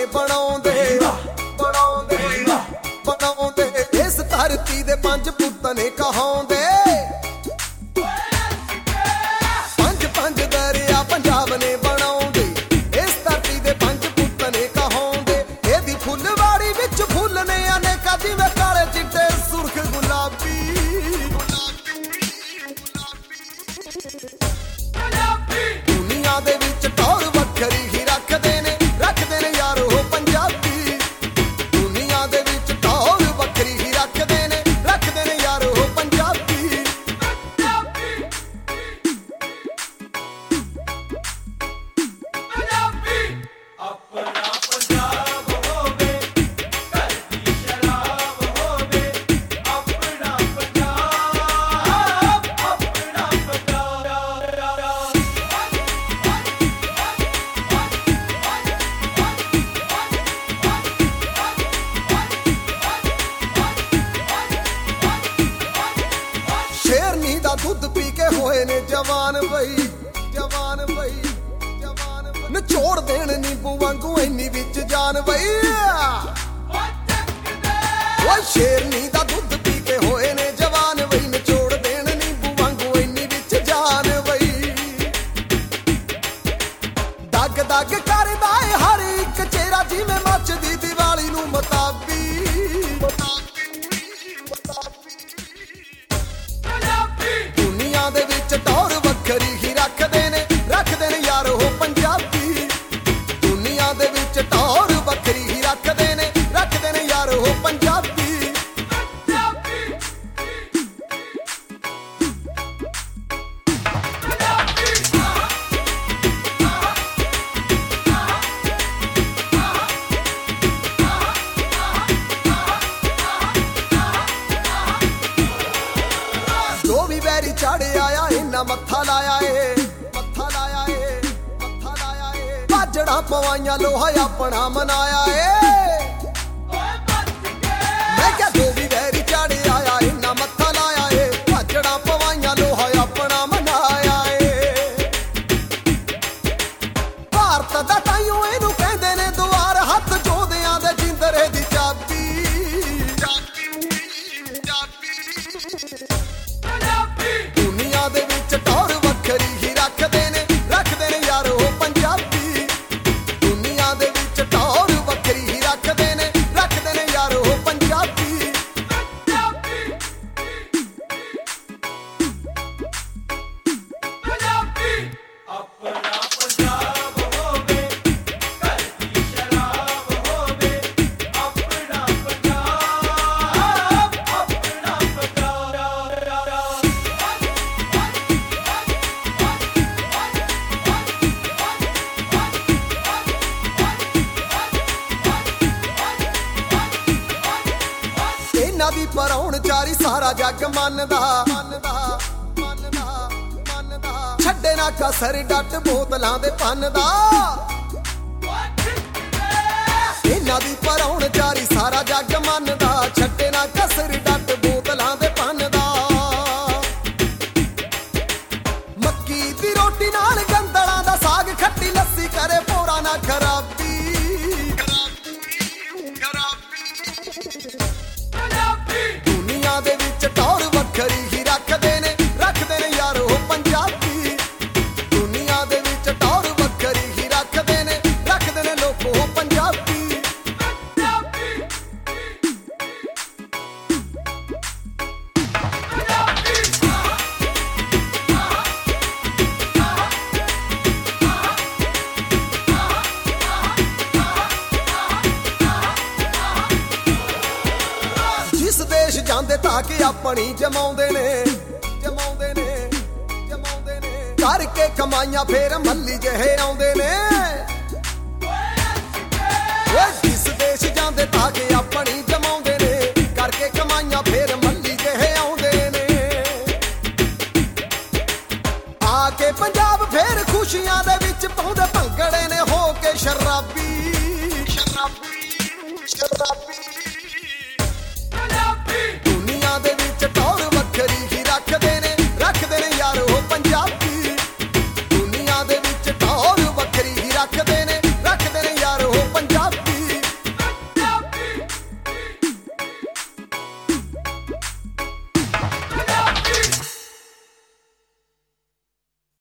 ਬਣਾਉਂਦੇ ਇਸ ਧਰਤੀ ਦੇ ਪੰਜ ਪੁੱਤ ਨੇ ਕਹਾਉਂਦੇ। ਪੰਜ ਪੰਜ ਦਰਿਆ ਪੰਜਾਬ ਨੇ ਬਣਾਉਂਦੇ ਇਸ ਧਰਤੀ ਦੇ ਪੰਜ ਪੁੱਤ ਨੇ ਕਹਾਉਂਦੇ। ਇਹਦੀ ਫੁੱਲਵਾੜੀ ਵਿੱਚ ਫੁੱਲ ਨੇ ਅਨੇਕਾਂ ਜਿਵੇਂ ਕਾਲੇ ਚਿੱਟੇ ਸੁਰਖ ਗੁਲਾਬੀ। ਦੁਨੀਆ ਦੇ ਵਿੱਚ ਟੌਰ ਵੱਖਰੀ ਹੀ ਰੱਖਦੇ ਨੇ ਯਾਰ ਉਹ ਪੰਜਾਬੀ। ਦੁਨੀਆ ਦੇ ਵਿੱਚ ਟੌਰ ਵੱਖਰੀ ਹੀ ਰੱਖਦੇ ਨੇ ਯਾਰ ਉਹ ਪੰਜਾਬੀ। ਆਪਣਾ ਪੰਜਾਬ ਹੋਵੇ ਘਰ ਦੀ ਸ਼ਰਾਬ ਹੋਵੇ। ਆਪਣਾ ਪੰਜਾਬ ਸ਼ੇਰਨੀ ਦਾ ਦੁੱਧ ਪੀ ਕੇ ਹੋਏ ਨੇ ਜਵਾਨ ਬਈ ਨਿਚੋੜ ਦੇਣ ਨੀਂਬੂ ਵਾਂਗੂ ਇੰਨੀ ਵਿੱਚ ਜਾਨ ਬਈ। ਓਏ ਸ਼ੇਰਨੀ ਦਾ ਦੁੱਧ ਪੀ ਕੇ ਹੋਏ ਨੇ ਜਵਾਨ ਬਈ ਨਿਚੋੜ ਦੇਣ ਨੀਂਬੂ ਵਾਂਗੂ ਇੰਨੀ ਵਿੱਚ ਜਾਨ ਬਈ। ਦਗ ਦਗ ਕਰਦਾ ਏ ਹਰ ਇੱਕ ਚਿਹਰਾ ਜਿਵੇਂ ਮੱਚਦੀ ਦੀਵਾਲੀ ਨੂੰ ਮਤਾਬੀ। ਦੁਨੀਆ ਦੇ ਵਿੱਚ ਟੌਰ ਵੱਖਰੀ ਹੀ ਰੱਖਦੇ ਨੇ ਯਾਰ ਉਹ ਪੰਜਾਬੀ। ਦੁਨੀਆ ਦੇ ਵਿੱਚ ਟੌਰ ਵੱਖਰੀ ਹੀ ਰੱਖਦੇ ਨੇ ਯਾਰ ਉਹ ਪੰਜਾਬੀ। ਜੋ ਵੀ ਵੈਰੀ ਚੜ੍ਹ ਆਇਆ ਇੰਨਾ ਮੱਥਾ ਲਾਇਆ ਏ ਬਾਜੜਾ ਪਵਾਈਆਂ ਲੋਹਾ ਆਪਣਾ ਮਨਾਇਆ ਏ। ਮੈਂ ਕਿਹਾ ਜੋ ਵੀ ਵੈਰੀ ਚੜ੍ਹ ਆਇਆ ਇੰਨਾ ਮੱਥਾ ਲਾਇਆ ਏ ਬਾਜੜਾ ਪਵਾਈਆਂ ਲੋਹਾ ਆਪਣਾ ਮਨਾਇਆ ਏ। ਭਾਰਤ ਦਾ ਤਾਈਓ ਇਹਨੂੰ ਕਹਿੰਦੇ ਨੇ ਦੁਆਰ ਹੱਥ ਜੋਧਿਆਂ ਦੇ ਜਿੰਦਰੇ ਦੀ ਚਾਬੀ। ਦੁਨੀਆ ਦੇ ਵਿੱਚ ਟੌਰ ਵੱਖਰੀ ਹੀ ਰੱਖਦੇ ਨੇ ਯਾਰ ਉਹ ਪੰਜਾਬੀ। ਦੁਨੀਆ ਦੇ ਵਿੱਚ ਟੌਰ ਵੱਖਰੀ ਹੀ ਰੱਖਦੇ ਨੇ ਯਾਰ ਉਹ ਪੰਜਾਬੀ। ਆਪਣਾ ਪੰਜਾਬ ਹੋਵੇ ਘਰ ਦੀ ਸ਼ਰਾਬ ਹੋਵੇ। ਆਪਣਾ ਪੰਜਾਬ ਇਹਨਾਂ ਦੀ ਪਰਾਹੁਣਚਾਰੀ ਸਾਰਾ ਜੱਗ ਮੰਨਦਾ ਛੱਡੇ ਨਾ ਕਸਰ ਡੱਟ ਬੋਤਲਾਂ ਦੇ ਪੰਨ ਦਾ। ਇਹਨਾਂ ਦੀ ਪਰਾਹੁਣਚਾਰੀ ਸਾਰਾ ਜੱਗ ਮੰਨਦਾ ਛੱਡੇ ਨਾ ਕਸਰ ਡੱਟ ਬੋਤਲਾਂ ਦੇ ਪੰਨ ਦਾ। ਮੱਕੀ ਦੀ ਰੋਟੀ ਨਾਲ ਗੰਦਲਾਂ ਦਾ ਸਾਗ ਖੱਟੀ ਲੱਸੀ ਕਰੇ ਪੋਰਾ ਨਾ ਖਰਾਬੀ। ਦੁਨੀਆ ਦੇ ਵਿੱਚ ਟੌਰ ਵੱਖਰੀ ਹੀ ਰੱਖਦੇ ਨੇ ਯਾਰ ਉਹ ਪੰਜਾਬੀ। ਦੁਨੀਆ ਦੇ ਵਿੱਚ ਟੌਰ ਵੱਖਰੀ ਹੀ ਰੱਖਦੇ ਨੇ ਲੋਕ ਉਹ ਪੰਜਾਬੀ। ਜਿਸ ਦੇਸ਼ ਜਾਂਦੇ ਤਾਂ ਕਿ ਆਪਣੀ ਜਮਾਉਂਦੇ ਨੇ ਕਰਕੇ ਕਮਾਈਆਂ ਫੇਰ ਮੱਲੀ ਜਿਹੇ ਆਉਂਦੇ ਨੇ। ਜਿਸ ਦੇਸ਼ ਜਾਂਦੇ ਤਾਂ ਕਿ ਆਪਣੀ ਜਮਾਉਂਦੇ ਨੇ ਕਰਕੇ ਕਮਾਈਆਂ ਫੇਰ ਮੱਲੀ ਜਿਹੇ ਆਉਂਦੇ ਨੇ। ਆ ਕੇ ਪੰਜਾਬ ਫੇਰ ਖੁਸ਼ੀਆਂ ਦੇ ਵਿੱਚ ਪਾਉਂਦੇ ਭੰਗੜੇ ਨੇ ਹੋ ਕੇ ਸ਼ਰਾਬੀ।